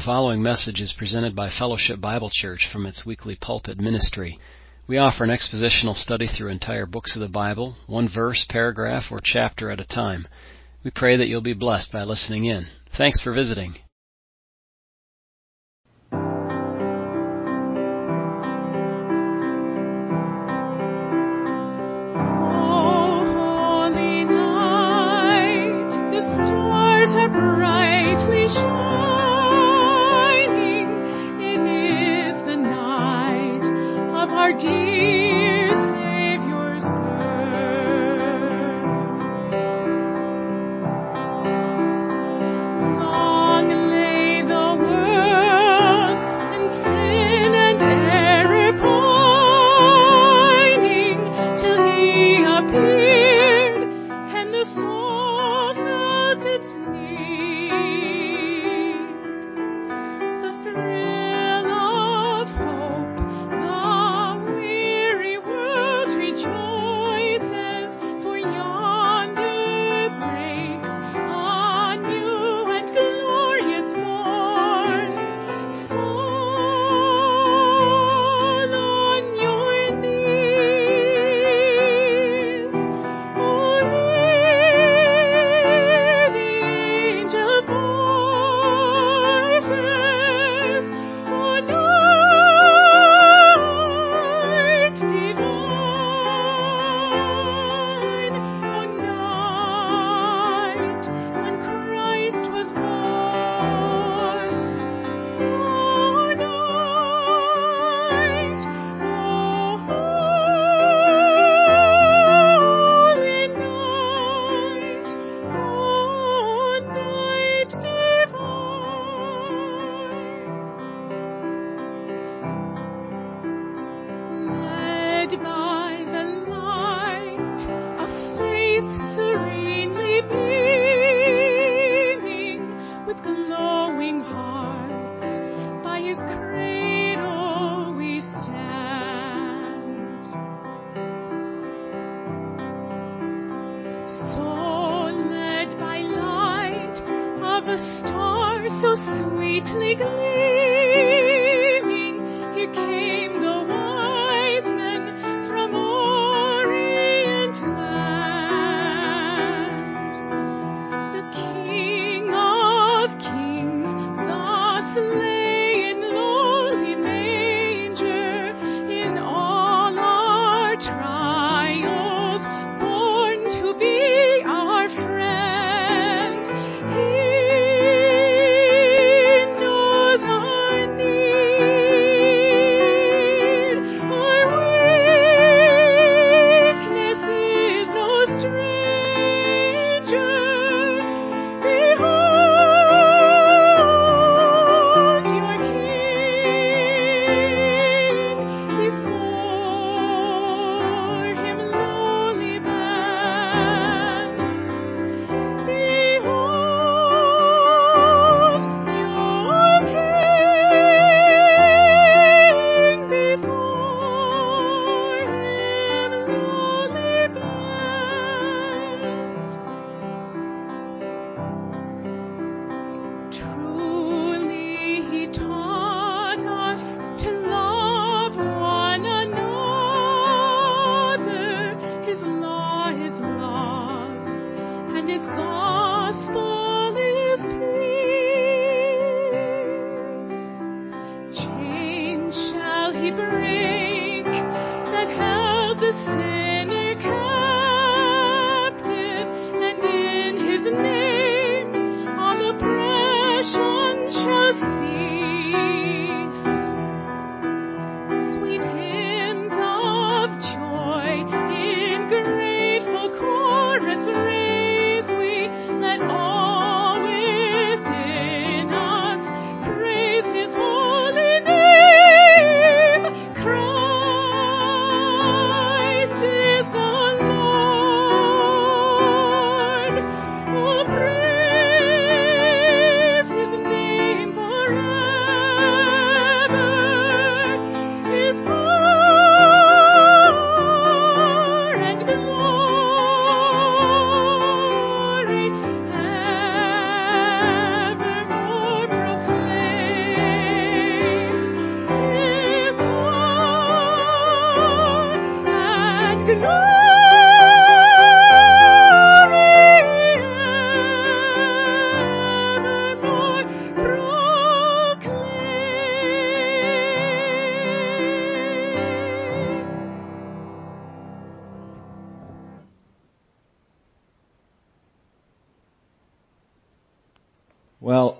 The following message is presented by Fellowship Bible Church from its weekly pulpit ministry. We offer an expositional study through entire books of the Bible, one verse, paragraph, or chapter at a time. We pray that you'll be blessed by listening in. Thanks for visiting. He knows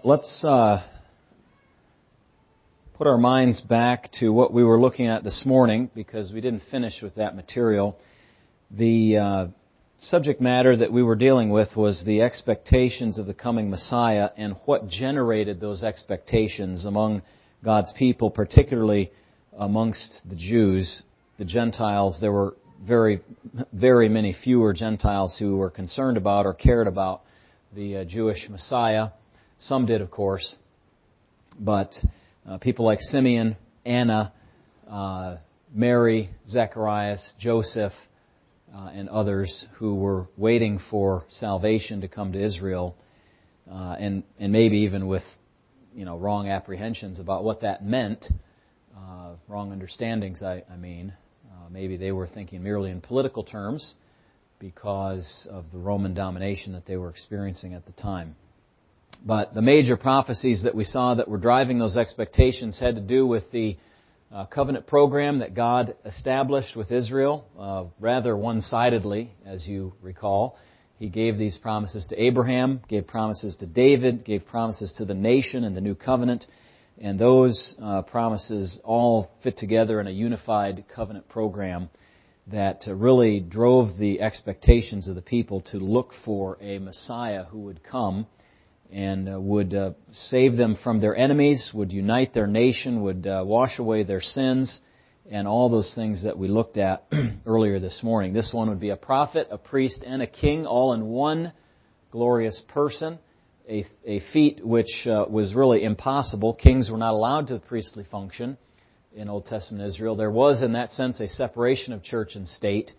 let's put our minds back to what we were looking at this morning, because we didn't finish with that material. The subject matter that we were dealing with was the expectations of the coming Messiah and what generated those expectations among God's people, particularly amongst the Jews. The Gentiles, there were very, very many fewer Gentiles who were concerned about or cared about the Jewish Messiah. Some did, of course, but people like Simeon, Anna, Mary, Zacharias, Joseph, and others who were waiting for salvation to come to Israel, and maybe even with wrong apprehensions about what that meant, wrong understandings. I mean, maybe they were thinking merely in political terms because of the Roman domination that they were experiencing at the time. But the major prophecies that we saw that were driving those expectations had to do with the covenant program that God established with Israel, rather one-sidedly, as you recall. He gave these promises to Abraham, gave promises to David, gave promises to the nation and the new covenant, and those promises all fit together in a unified covenant program that really drove the expectations of the people to look for a Messiah who would come and would save them from their enemies, would unite their nation, would wash away their sins, and all those things that we looked at earlier this morning. This one would be a prophet, a priest, and a king, all in one glorious person, a feat which was really impossible. Kings were not allowed to priestly function in Old Testament Israel. There was, in that sense, a separation of church and state.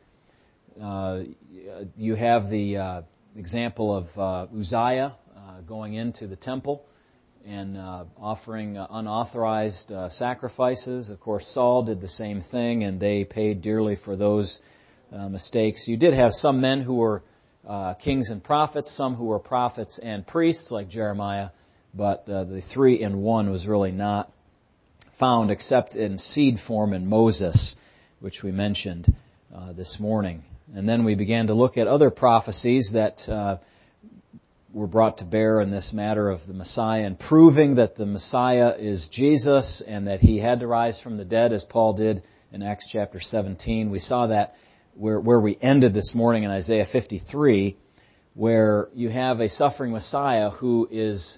You have the example of Uzziah going into the temple and offering unauthorized sacrifices. Of course, Saul did the same thing, and they paid dearly for those mistakes. You did have some men who were kings and prophets, some who were prophets and priests, like Jeremiah, but the three in one was really not found except in seed form in Moses, which we mentioned this morning. And then we began to look at other prophecies that were brought to bear in this matter of the Messiah, and proving that the Messiah is Jesus and that He had to rise from the dead, as Paul did in Acts chapter 17. We saw that where we ended this morning in Isaiah 53, where you have a suffering Messiah who is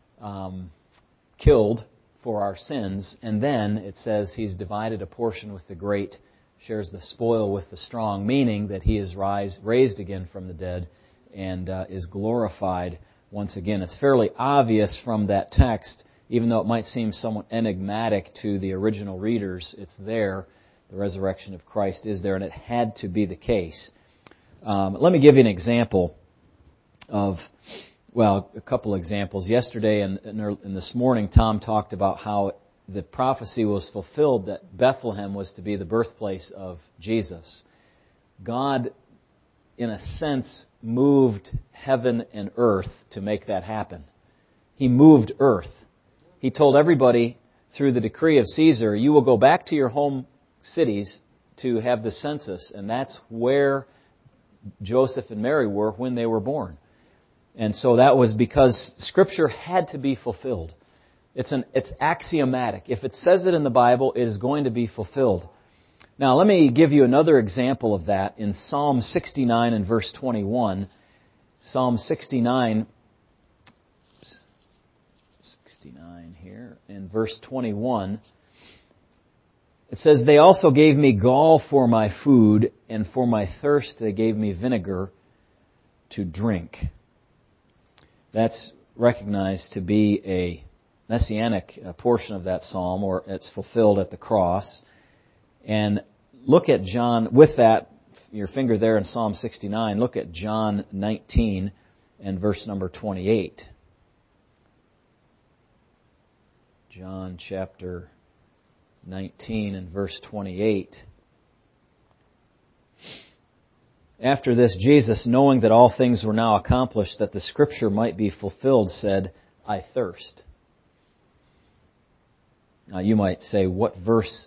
killed for our sins, and then it says He's divided a portion with the great, shares the spoil with the strong, meaning that He is raised again from the dead and is glorified once again. It's fairly obvious from that text, even though it might seem somewhat enigmatic to the original readers, it's there. The resurrection of Christ is there, and it had to be the case. Let me give you an example of, well, a couple examples. Yesterday and this morning, Tom talked about how the prophecy was fulfilled that Bethlehem was to be the birthplace of Jesus. God, in a sense, moved heaven and earth to make that happen. He moved earth. He told everybody through the decree of Caesar, you will go back to your home cities to have the census, and that's where Joseph and Mary were when they were born. And so that was because Scripture had to be fulfilled. It's axiomatic. If it says it in the Bible, it is going to be fulfilled. Now, let me give you another example of that in Psalm 69 and verse 21. Psalm 69 here, in verse 21, it says, they also gave me gall for my food, and for my thirst they gave me vinegar to drink. That's recognized to be a messianic portion of that psalm, or it's fulfilled at the cross. And look at John, with that, your finger there in Psalm 69, look at John 19 and verse number 28. John chapter 19 and verse 28. After this, Jesus, knowing that all things were now accomplished, that the Scripture might be fulfilled, said, I thirst. Now you might say, what verse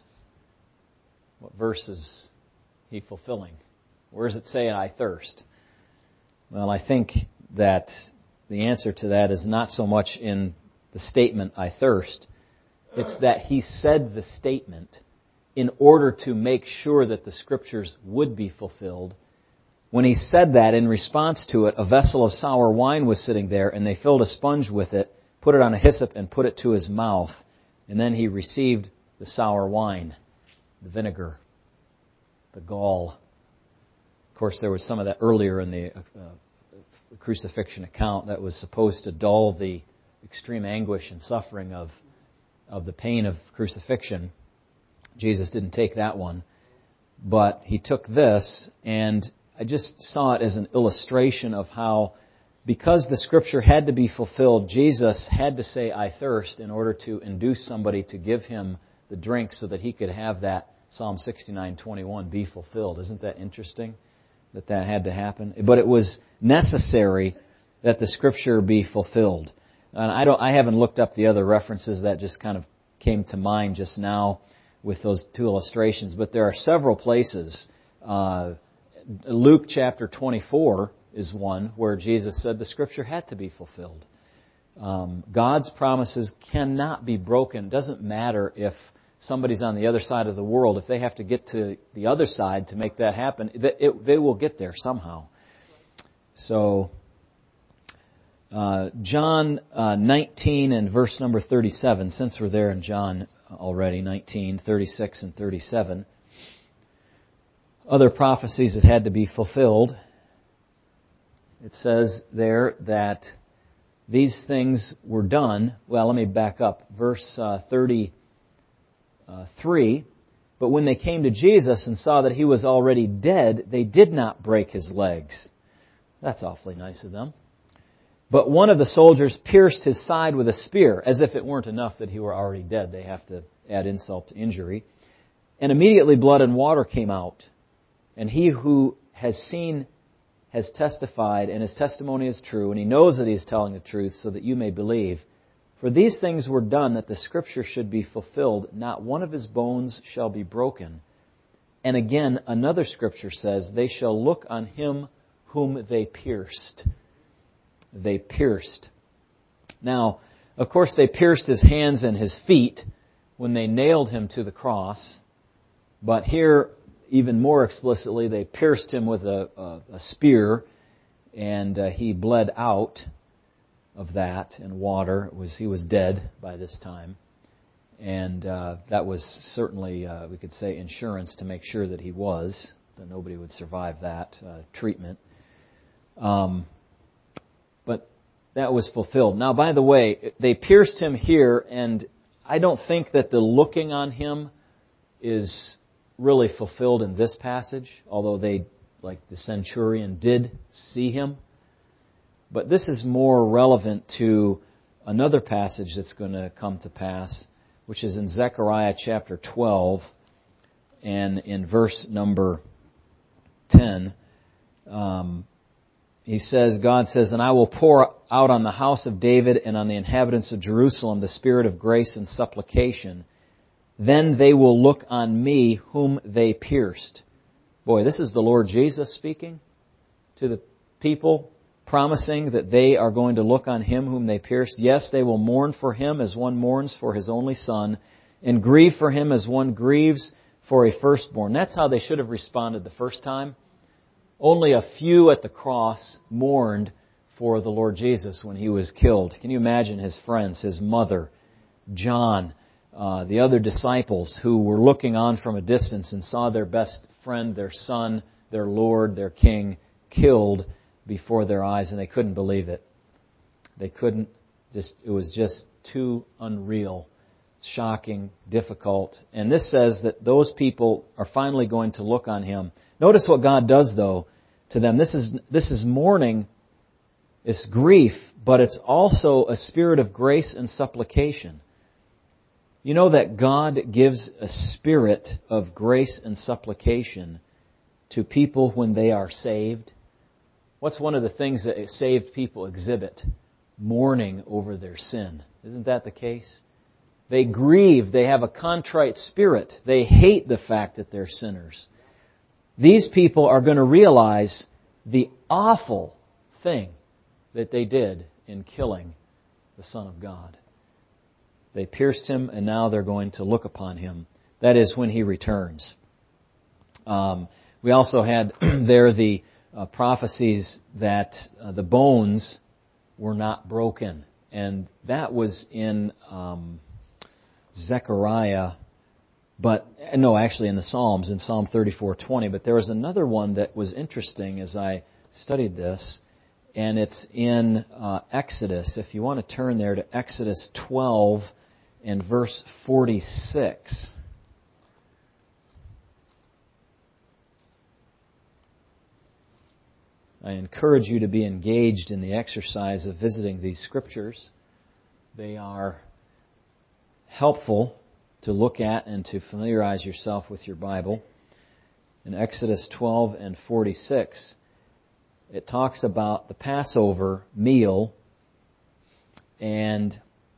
is He fulfilling? Where does it say, I thirst? Well, I think that the answer to that is not so much in the statement, I thirst. It's that he said the statement in order to make sure that the Scriptures would be fulfilled. When he said that, in response to it, a vessel of sour wine was sitting there, and they filled a sponge with it, put it on a hyssop, and put it to his mouth. And then he received the sour wine, the vinegar, the gall. Of course, there was some of that earlier in the crucifixion account that was supposed to dull the extreme anguish and suffering of the pain of crucifixion. Jesus didn't take that one, but he took this, and I just saw it as an illustration of how, because the Scripture had to be fulfilled, Jesus had to say, I thirst, in order to induce somebody to give him the drink so that he could have that Psalm 69:21 be fulfilled. Isn't that interesting that had to happen? But it was necessary that the Scripture be fulfilled. And I haven't looked up the other references. That just kind of came to mind just now with those two illustrations. But there are several places. Luke chapter 24 is one where Jesus said the Scripture had to be fulfilled. God's promises cannot be broken. It doesn't matter if somebody's on the other side of the world. If they have to get to the other side to make that happen, they will get there somehow. So, John 19 and verse number 37, since we're there in John already, 19, 36 and 37. Other prophecies that had to be fulfilled. It says there that these things were done. Well, let me back up. Verse 33. But when they came to Jesus and saw that he was already dead, they did not break his legs. That's awfully nice of them. But one of the soldiers pierced his side with a spear, as if it weren't enough that he were already dead. They have to add insult to injury. And immediately blood and water came out. And he who has seen has testified, and his testimony is true, and he knows that he is telling the truth, so that you may believe. For these things were done that the Scripture should be fulfilled. Not one of his bones shall be broken. And again, another Scripture says, they shall look on him whom they pierced. They pierced. Now, of course, they pierced his hands and his feet when they nailed him to the cross. But here, even more explicitly, they pierced him with a spear, and he bled out of that and water. He was dead by this time. And that was certainly, we could say, insurance to make sure that he was, that nobody would survive that treatment. But that was fulfilled. Now, by the way, they pierced him here, and I don't think that the looking on him is really fulfilled in this passage, although they, like the centurion, did see him. But this is more relevant to another passage that's going to come to pass, which is in Zechariah chapter 12 and in verse number 10. God says, and I will pour out on the house of David and on the inhabitants of Jerusalem the spirit of grace and supplication. Then they will look on me whom they pierced. Boy, this is the Lord Jesus speaking to the people, promising that they are going to look on him whom they pierced. Yes, they will mourn for him as one mourns for his only son, and grieve for him as one grieves for a firstborn. That's how they should have responded the first time. Only a few at the cross mourned for the Lord Jesus when he was killed. Can you imagine his friends, his mother, John, the other disciples who were looking on from a distance and saw their best friend, their son, their Lord, their King, killed before their eyes, and they couldn't believe it. They couldn't. It was just too unreal, shocking, difficult. And this says that those people are finally going to look on him. Notice what God does, though, to them. This is mourning, it's grief, but it's also a spirit of grace and supplication. You know that God gives a spirit of grace and supplication to people when they are saved? What's one of the things that saved people exhibit? Mourning over their sin. Isn't that the case? They grieve. They have a contrite spirit. They hate the fact that they're sinners. These people are going to realize the awful thing that they did in killing the Son of God. They pierced him, and now they're going to look upon him. That is when he returns. We also had there the prophecies that the bones were not broken. And that was in Zechariah, actually in the Psalms, in Psalm 34:20. But there was another one that was interesting as I studied this, and it's in Exodus. If you want to turn there to Exodus 12 and verse 46. I encourage you to be engaged in the exercise of visiting these scriptures. They are helpful to look at and to familiarize yourself with your Bible. In Exodus 12 and 46, it talks about the Passover meal, and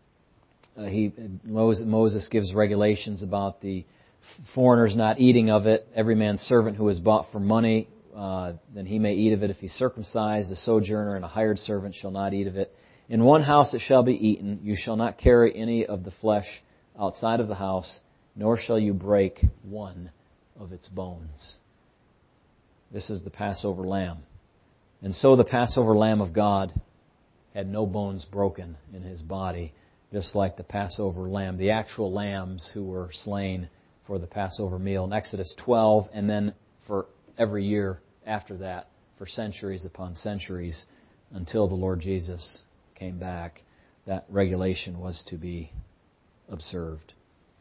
Moses gives regulations about the foreigners not eating of it. Every man's servant who is bought for money, then he may eat of it if he's circumcised. A sojourner and a hired servant shall not eat of it. In one house it shall be eaten. You shall not carry any of the flesh outside of the house, nor shall you break one of its bones. This is the Passover lamb. And so the Passover lamb of God had no bones broken in his body, just like the Passover lamb, the actual lambs who were slain for the Passover meal in Exodus 12, and then for every year after that, for centuries upon centuries, until the Lord Jesus came back, that regulation was to be observed.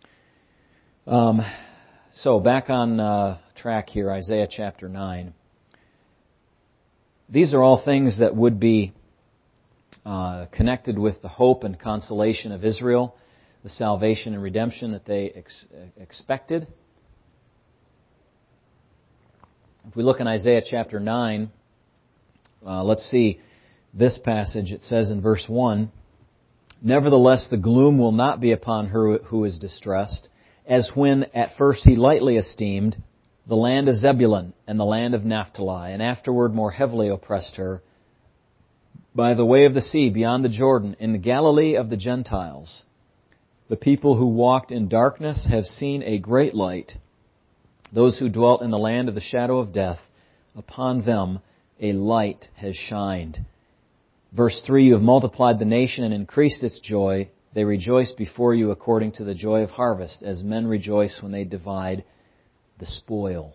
So back on track here, Isaiah chapter 9. These are all things that would be connected with the hope and consolation of Israel, the salvation and redemption that they expected. If we look in Isaiah chapter 9, let's see this passage. It says in verse 1, "Nevertheless the gloom will not be upon her who is distressed, as when at first he lightly esteemed the land of Zebulun and the land of Naphtali, and afterward more heavily oppressed her, by the way of the sea beyond the Jordan, in the Galilee of the Gentiles. The people who walked in darkness have seen a great light. Those who dwelt in the land of the shadow of death, upon them a light has shined." Verse 3, "You have multiplied the nation and increased its joy. They rejoice before you according to the joy of harvest, as men rejoice when they divide the spoil."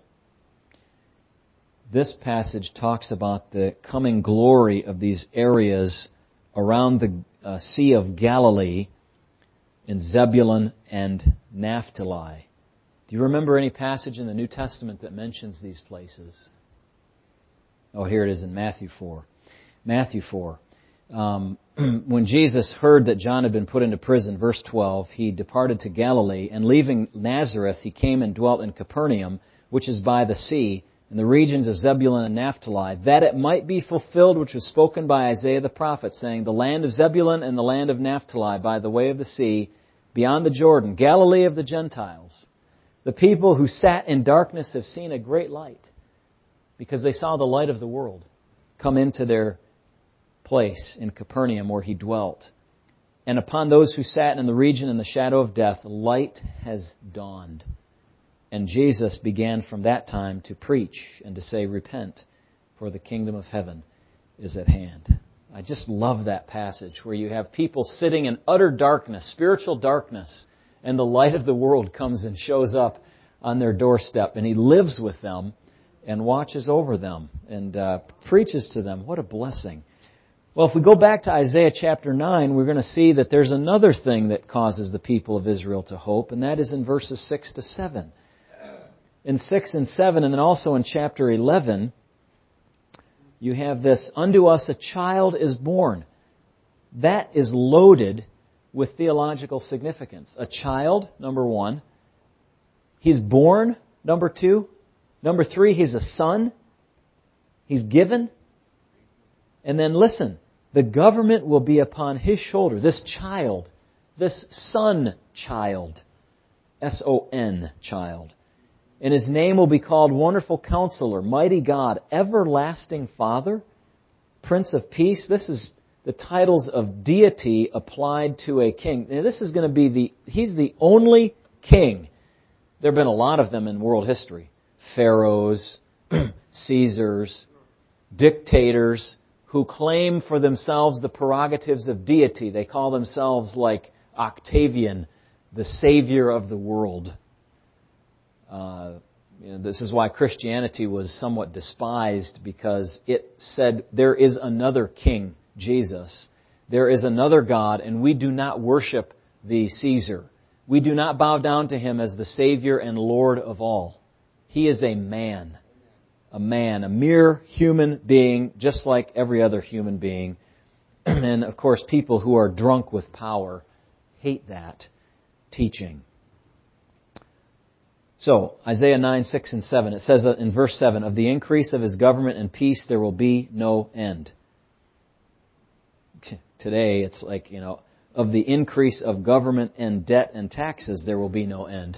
This passage talks about the coming glory of these areas around the Sea of Galilee in Zebulun and Naphtali. Do you remember any passage in the New Testament that mentions these places? Oh, here it is in Matthew 4. Matthew 4. When Jesus heard that John had been put into prison, verse 12, he departed to Galilee, and leaving Nazareth, he came and dwelt in Capernaum, which is by the sea, in the regions of Zebulun and Naphtali, that it might be fulfilled which was spoken by Isaiah the prophet, saying, "The land of Zebulun and the land of Naphtali, by the way of the sea, beyond the Jordan, Galilee of the Gentiles. The people who sat in darkness have seen a great light," because they saw the light of the world come into their place in Capernaum where he dwelt. "And upon those who sat in the region in the shadow of death, light has dawned." And Jesus began from that time to preach and to say, "Repent, for the kingdom of heaven is at hand." I just love that passage where you have people sitting in utter darkness, spiritual darkness, and the light of the world comes and shows up on their doorstep, and he lives with them and watches over them and preaches to them. What a blessing. Well, if we go back to Isaiah chapter 9, we're going to see that there's another thing that causes the people of Israel to hope, and that is in verses 6 to 7. In 6 and 7, and then also in chapter 11, you have this, "Unto us a child is born." That is loaded with theological significance. A child, number one. He's born, number two. Number three, he's a son. He's given. And then listen, the government will be upon his shoulder. This child, this son child, S-O-N child. "And his name will be called Wonderful Counselor, Mighty God, Everlasting Father, Prince of Peace." This is the titles of deity applied to a king. Now, this is going to be he's the only king. There have been a lot of them in world history. Pharaohs, Caesars, dictators who claim for themselves the prerogatives of deity. They call themselves like Octavian, the savior of the world. This is why Christianity was somewhat despised, because it said there is another king, Jesus. There is another God, and we do not worship the Caesar. We do not bow down to him as the Savior and Lord of all. He is a man, a mere human being, just like every other human being. And of course, people who are drunk with power hate that teaching. So, Isaiah 9, 6, and 7, it says in verse 7, of the increase of his government and peace there will be no end. Today, it's like, of the increase of government and debt and taxes there will be no end.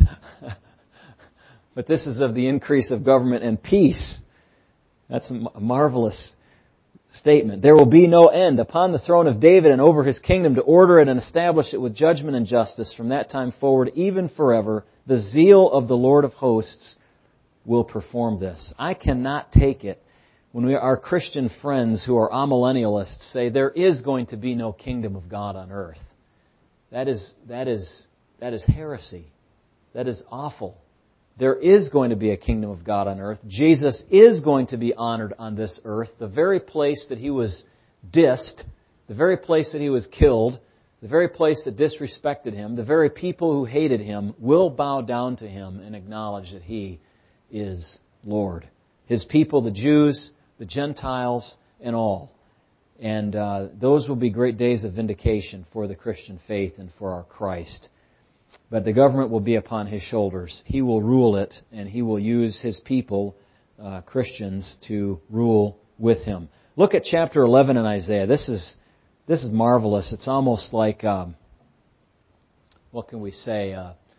But this is of the increase of government and peace. That's a marvelous statement. There will be no end upon the throne of David and over his kingdom, to order it and establish it with judgment and justice from that time forward, even forever. The zeal of the Lord of hosts will perform this. I cannot take it when our Christian friends who are amillennialists say there is going to be no kingdom of God on earth. That is heresy. That is awful. There is going to be a kingdom of God on earth. Jesus is going to be honored on this earth. The very place that he was dissed, the very place that he was killed, the very place that disrespected him, the very people who hated him will bow down to him and acknowledge that he is Lord. His people, the Jews, the Gentiles, and all. And those will be great days of vindication for the Christian faith and for our Christ. But the government will be upon his shoulders. He will rule it, and he will use his people, Christians, to rule with him. Look at chapter 11 in Isaiah. This is marvelous. It's almost like, what can we say?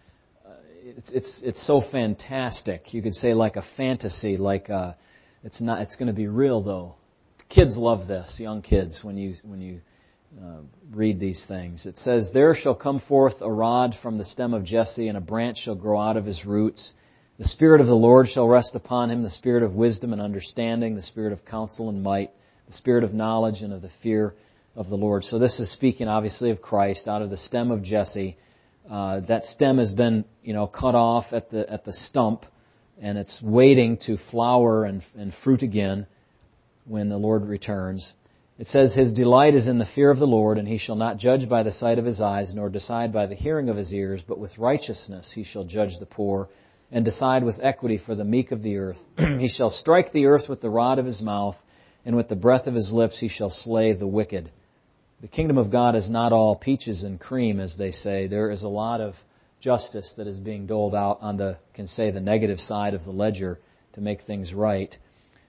It's so fantastic. You could say like a fantasy. It's going to be real though. Kids love this. Young kids, when you read these things. It says, there shall come forth a rod from the stem of Jesse, and a branch shall grow out of his roots. The Spirit of the Lord shall rest upon him, the Spirit of wisdom and understanding, the Spirit of counsel and might, the Spirit of knowledge and of the fear of the Lord. So this is speaking obviously of Christ out of the stem of Jesse. That stem has been, cut off at the stump, and it's waiting to flower and fruit again when the Lord returns. It says, his delight is in the fear of the Lord, and he shall not judge by the sight of his eyes, nor decide by the hearing of his ears, but with righteousness he shall judge the poor, and decide with equity for the meek of the earth. He shall strike the earth with the rod of his mouth, and with the breath of his lips he shall slay the wicked. The kingdom of God is not all peaches and cream, as they say. There is a lot of justice that is being doled out on the negative side of the ledger to make things right.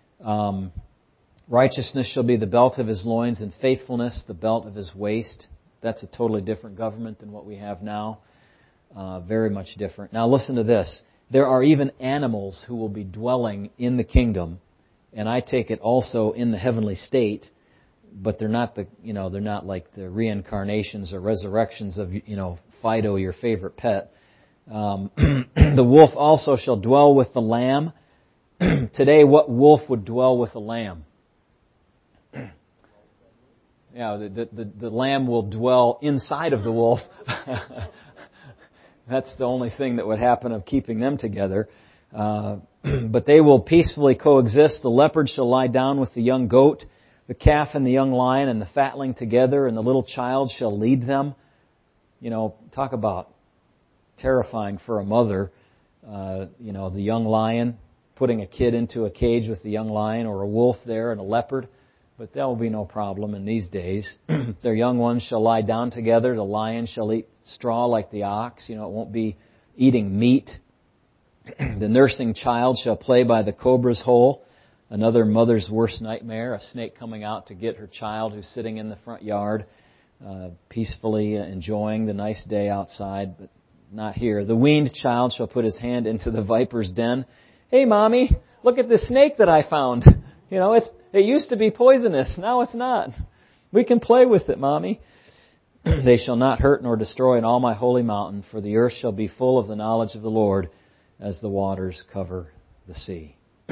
Righteousness shall be the belt of his loins, and faithfulness the belt of his waist. That's a totally different government than what we have now. Very much different. Now listen to this. There are even animals who will be dwelling in the kingdom, and I take it also in the heavenly state, but they're not they're not like the reincarnations or resurrections of, Fido, your favorite pet. The wolf also shall dwell with the lamb. Today, what wolf would dwell with a lamb? The lamb will dwell inside of the wolf. That's the only thing that would happen of keeping them together. But they will peacefully coexist. The leopard shall lie down with the young goat, the calf and the young lion and the fatling together, and the little child shall lead them. Talk about terrifying for a mother. The young lion, putting a kid into a cage with the young lion, or a wolf there and a leopard. But that will be no problem in these days. Their young ones shall lie down together. The lion shall eat straw like the ox. It won't be eating meat. The nursing child shall play by the cobra's hole. Another mother's worst nightmare, a snake coming out to get her child who's sitting in the front yard, peacefully enjoying the nice day outside, but not here. The weaned child shall put his hand into the viper's den. Hey, Mommy, look at this snake that I found. It used to be poisonous. Now it's not. We can play with it, Mommy. They shall not hurt nor destroy in all my holy mountain, for the earth shall be full of the knowledge of the Lord as the waters cover the sea.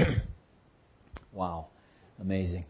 Wow. Amazing.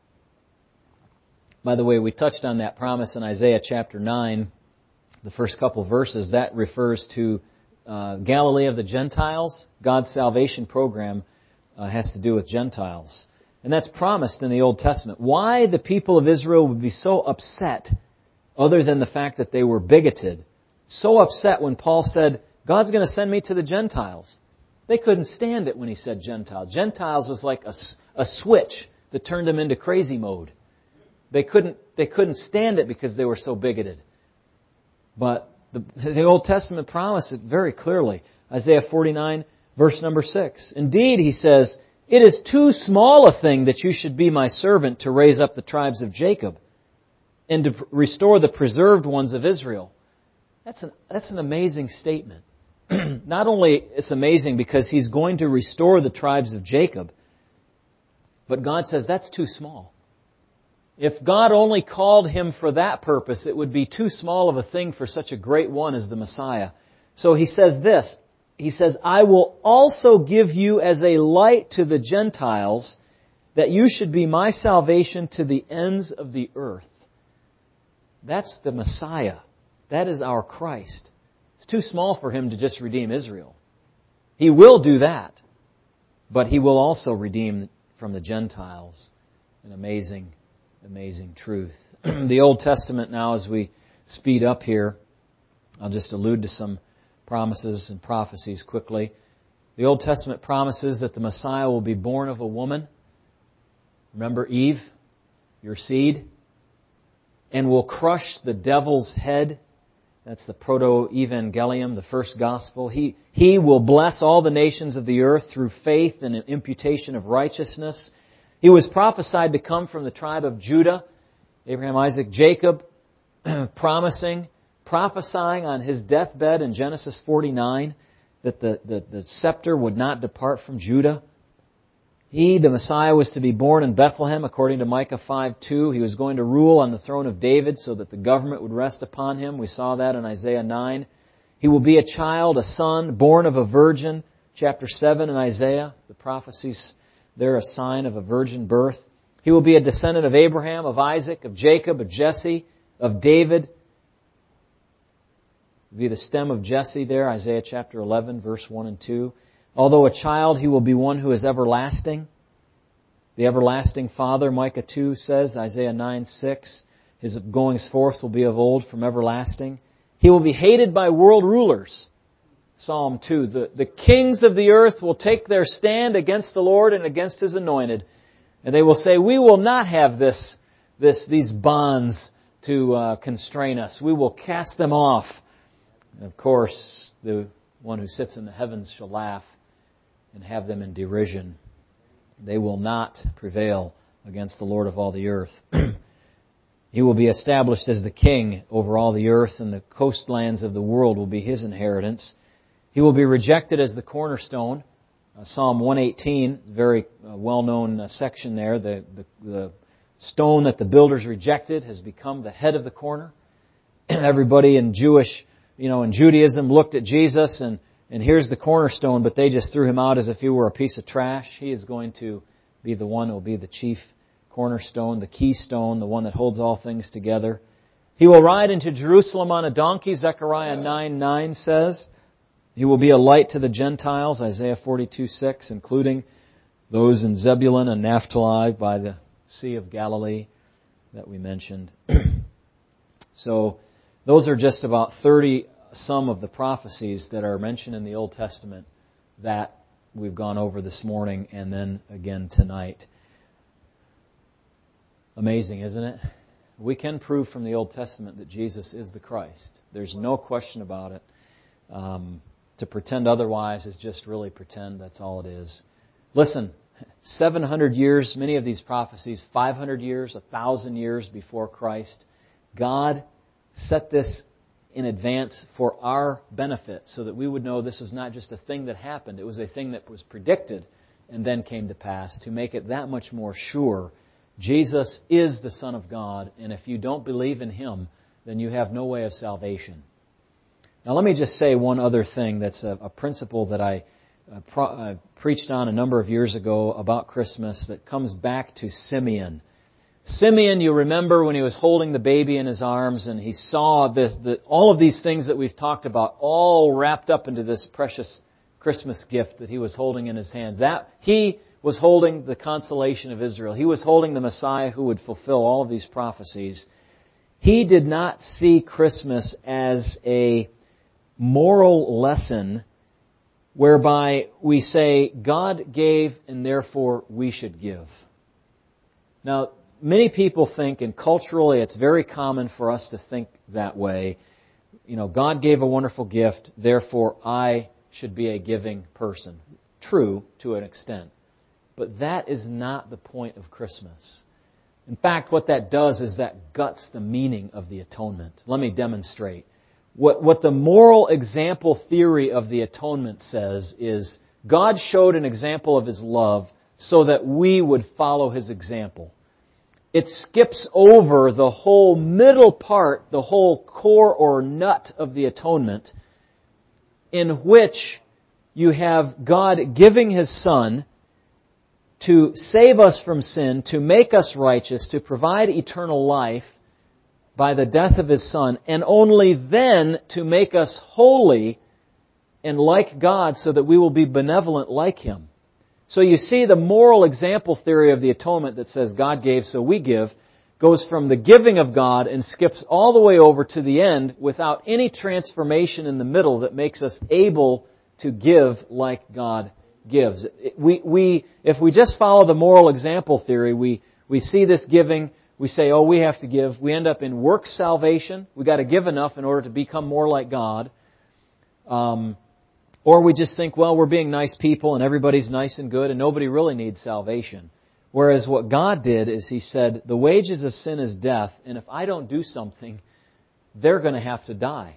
By the way, we touched on that promise in Isaiah chapter 9, the first couple verses. That refers to Galilee of the Gentiles. God's salvation program has to do with Gentiles. And that's promised in the Old Testament. Why the people of Israel would be so upset, other than the fact that they were bigoted, so upset when Paul said, God's going to send me to the Gentiles. They couldn't stand it when he said Gentiles. Gentiles was like a switch that turned them into crazy mode. They couldn't stand it because they were so bigoted. But the Old Testament promised it very clearly. Isaiah 49, verse number 6. Indeed, he says, it is too small a thing that you should be my servant to raise up the tribes of Jacob and to restore the preserved ones of Israel. That's an amazing statement. Not only it's amazing because He's going to restore the tribes of Jacob, but God says that's too small. If God only called him for that purpose, it would be too small of a thing for such a great one as the Messiah. So He says this. He says, I will also give you as a light to the Gentiles, that you should be my salvation to the ends of the earth. That's the Messiah. That is our Christ. It's too small for Him to just redeem Israel. He will do that. But He will also redeem from the Gentiles. An amazing truth. The Old Testament now, as we speed up here, I'll just allude to some promises and prophecies quickly. The Old Testament promises that the Messiah will be born of a woman. Remember Eve, your seed, and will crush the devil's head. That's the proto-evangelium, the first gospel. He will bless all the nations of the earth through faith and an imputation of righteousness. He was prophesied to come from the tribe of Judah, Abraham, Isaac, Jacob, prophesying on His deathbed in Genesis 49 that the scepter would not depart from Judah. The Messiah, was to be born in Bethlehem according to Micah 5:2. He was going to rule on the throne of David so that the government would rest upon Him. We saw that in Isaiah 9. He will be a child, a son, born of a virgin. Chapter 7 in Isaiah, the prophecies there, a sign of a virgin birth. He will be a descendant of Abraham, of Isaac, of Jacob, of Jesse, of David. Be the stem of Jesse there, Isaiah chapter 11, verse 1 and 2. Although a child, He will be one who is everlasting. The everlasting Father, Micah 2 says, Isaiah 9:6, His goings forth will be of old from everlasting. He will be hated by world rulers. Psalm 2, the kings of the earth will take their stand against the Lord and against His anointed. And they will say, we will not have these bonds to constrain us. We will cast them off. And of course, the one who sits in the heavens shall laugh and have them in derision. They will not prevail against the Lord of all the earth. He will be established as the king over all the earth, and the coastlands of the world will be His inheritance. He will be rejected as the cornerstone. Psalm 118, very well-known section there. The stone that the builders rejected has become the head of the corner. Everybody in Judaism looked at Jesus and here's the cornerstone, but they just threw Him out as if He were a piece of trash. He is going to be the one who will be the chief cornerstone, the keystone, the one that holds all things together. He will ride into Jerusalem on a donkey, Zechariah 9:9 says. He will be a light to the Gentiles, Isaiah 42:6, including those in Zebulun and Naphtali by the Sea of Galilee that we mentioned. So those are just about 30 some of the prophecies that are mentioned in the Old Testament that we've gone over this morning and then again tonight. Amazing, isn't it? We can prove from the Old Testament that Jesus is the Christ. There's no question about it. To pretend otherwise is just really pretend. That's all it is. Listen, 700 years, many of these prophecies, 500 years, 1,000 years before Christ, God set this in advance for our benefit so that we would know this was not just a thing that happened. It was a thing that was predicted and then came to pass to make it that much more sure Jesus is the Son of God, and if you don't believe in Him, then you have no way of salvation. Now let me just say one other thing that's a principle that I preached on a number of years ago about Christmas that comes back to Simeon. Simeon, you remember when he was holding the baby in his arms and he saw all of these things that we've talked about all wrapped up into this precious Christmas gift that he was holding in his hands. That he was holding the consolation of Israel. He was holding the Messiah who would fulfill all of these prophecies. He did not see Christmas as a moral lesson whereby we say, God gave and therefore we should give. Now, many people think, and culturally it's very common for us to think that way, God gave a wonderful gift, therefore I should be a giving person. True, to an extent. But that is not the point of Christmas. In fact, what that does is that guts the meaning of the atonement. Let me demonstrate. What the moral example theory of the atonement says is God showed an example of His love so that we would follow His example. It skips over the whole middle part, the whole core or nut of the atonement, in which you have God giving His Son to save us from sin, to make us righteous, to provide eternal life by the death of His Son, and only then to make us holy and like God so that we will be benevolent like Him. So you see the moral example theory of the atonement that says God gave so we give goes from the giving of God and skips all the way over to the end without any transformation in the middle that makes us able to give like God gives. If we just follow the moral example theory, we see this giving, we say, oh, we have to give. We end up in work salvation. We've got to give enough in order to become more like God. Or we just think, well, we're being nice people and everybody's nice and good and nobody really needs salvation. Whereas what God did is He said, the wages of sin is death, and if I don't do something, they're going to have to die.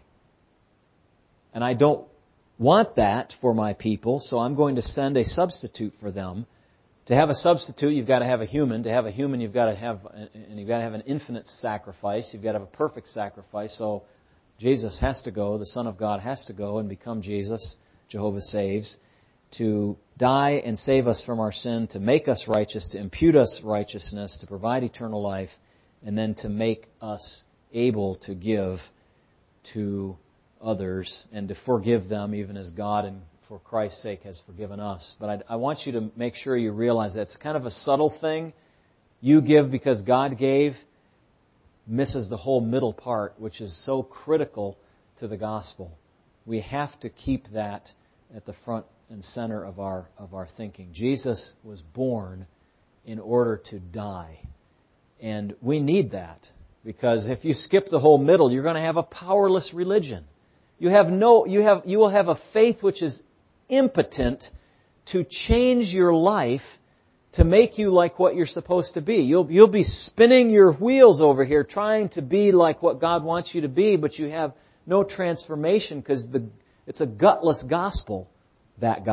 And I don't want that for my people, so I'm going to send a substitute for them. To have a substitute, you've got to have a human. To have a human, you've got to have an infinite sacrifice. You've got to have a perfect sacrifice. So Jesus has to go, the Son of God has to go and become Jesus, Jehovah Saves, to die and save us from our sin, to make us righteous, to impute us righteousness, to provide eternal life, and then to make us able to give to others and to forgive them even as God and for Christ's sake has forgiven us. But I want you to make sure you realize that it's kind of a subtle thing. You give because God gave misses the whole middle part, which is so critical to the gospel. We have to keep that at the front and center of our thinking. Jesus was born in order to die. And we need that. Because if you skip the whole middle, you're going to have a powerless religion. You will have a faith which is impotent to change your life to make you like what you're supposed to be. You'll be spinning your wheels over here trying to be like what God wants you to be, but you have no transformation because it's a gutless gospel. That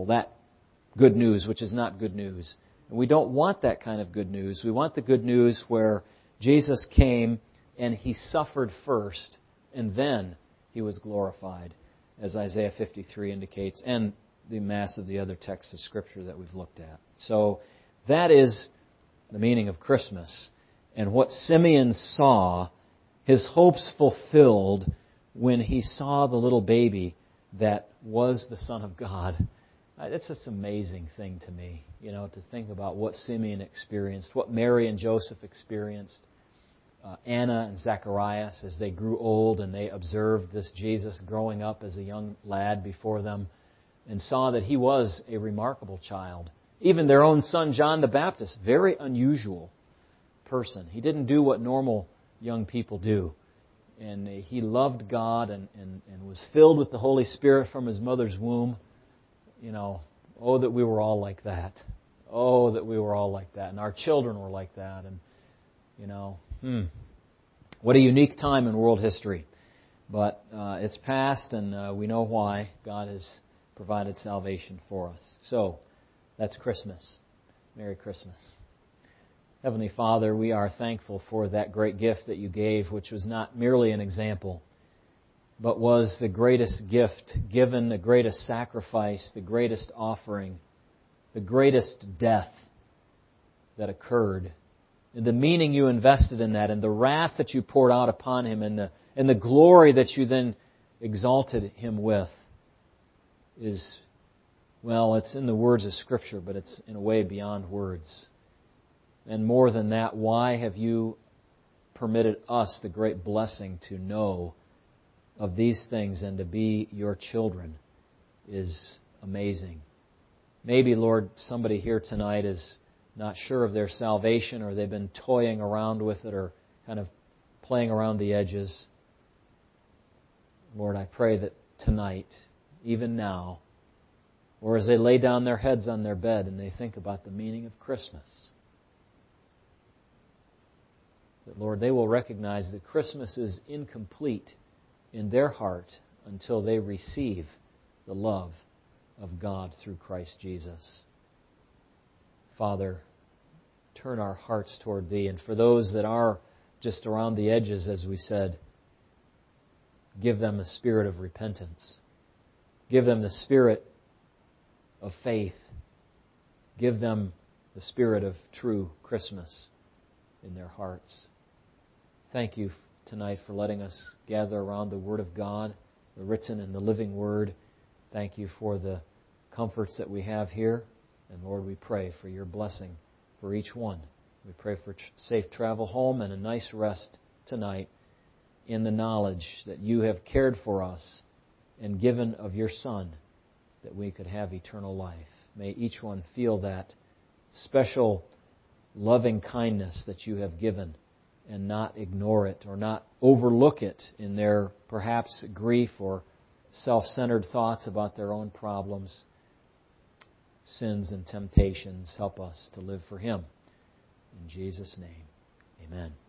good news, which is not good news. And we don't want that kind of good news. We want the good news where Jesus came and He suffered first and then He was glorified, as Isaiah 53 indicates, and the mass of the other texts of Scripture that we've looked at. So that is the meaning of Christmas. And what Simeon saw, his hopes fulfilled when he saw the little baby that was the Son of God. It's just an amazing thing to me, to think about what Simeon experienced, what Mary and Joseph experienced, Anna and Zacharias as they grew old and they observed this Jesus growing up as a young lad before them and saw that He was a remarkable child. Even their own son, John the Baptist, very unusual person. He didn't do what normal young people do. And he loved God and was filled with the Holy Spirit from his mother's womb. Oh, that we were all like that. Oh, that we were all like that. And our children were like that. And, what a unique time in world history. But it's past and we know why. God has provided salvation for us. So, that's Christmas. Merry Christmas. Heavenly Father, we are thankful for that great gift that You gave, which was not merely an example, but was the greatest gift given, the greatest sacrifice, the greatest offering, the greatest death that occurred. And the meaning You invested in that, and the wrath that You poured out upon Him, and the glory that You then exalted Him with is, well, it's in the words of Scripture, but it's in a way beyond words. And more than that, why have You permitted us the great blessing to know of these things and to be Your children is amazing. Maybe, Lord, somebody here tonight is not sure of their salvation, or they've been toying around with it, or kind of playing around the edges. Lord, I pray that tonight, even now, or as they lay down their heads on their bed and they think about the meaning of Christmas, that, Lord, they will recognize that Christmas is incomplete in their heart until they receive the love of God through Christ Jesus. Father, turn our hearts toward Thee. And for those that are just around the edges, as we said, give them a spirit of repentance. Give them the spirit of faith. Give them the spirit of true Christmas in their hearts. Thank You tonight for letting us gather around the Word of God, the written and the living Word. Thank You for the comforts that we have here. And Lord, we pray for Your blessing for each one. We pray for safe travel home and a nice rest tonight in the knowledge that You have cared for us and given of Your Son that we could have eternal life. May each one feel that special loving kindness that You have given and not ignore it or not overlook it in their perhaps grief or self-centered thoughts about their own problems, sins and temptations. Help us to live for Him. In Jesus' name, amen.